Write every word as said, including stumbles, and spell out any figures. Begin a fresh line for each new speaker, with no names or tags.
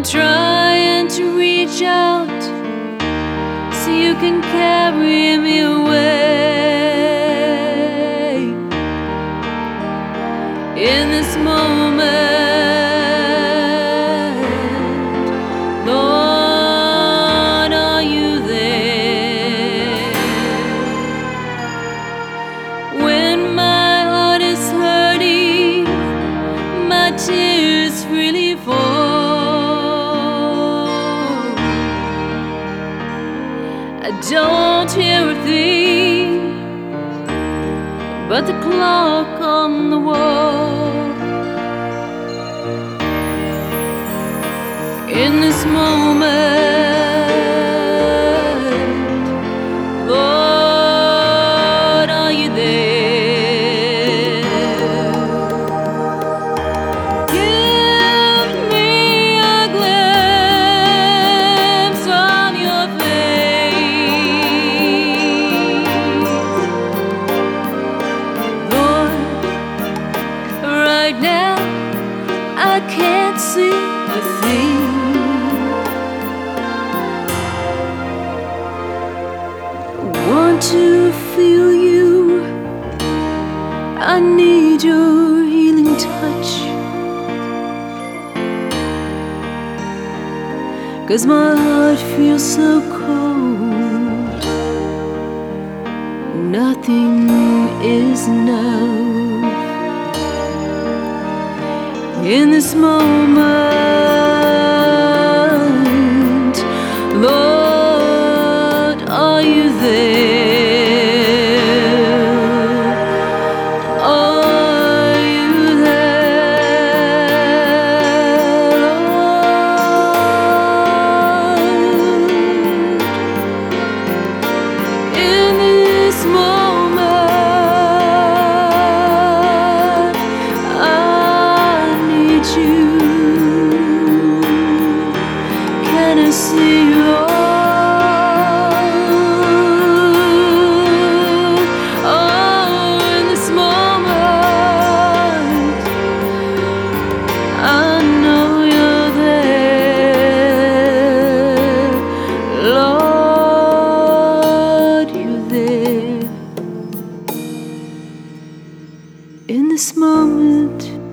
trying to reach out so you can carry me away. In this moment, Lord, are you there? When my heart is hurting, my tears freely fall. I don't hear a thing but the clock on the wall. In this moment, Lord, are you there? Give me a glimpse of your face, Lord. Right now I can't see a thing. Want to feel you, I need your healing touch, 'cause my heart feels so cold. Nothing is enough. In this moment, Lord, are you there? Are you there, Lord? In this moment, I need you. Can I see you, Lord? In this moment,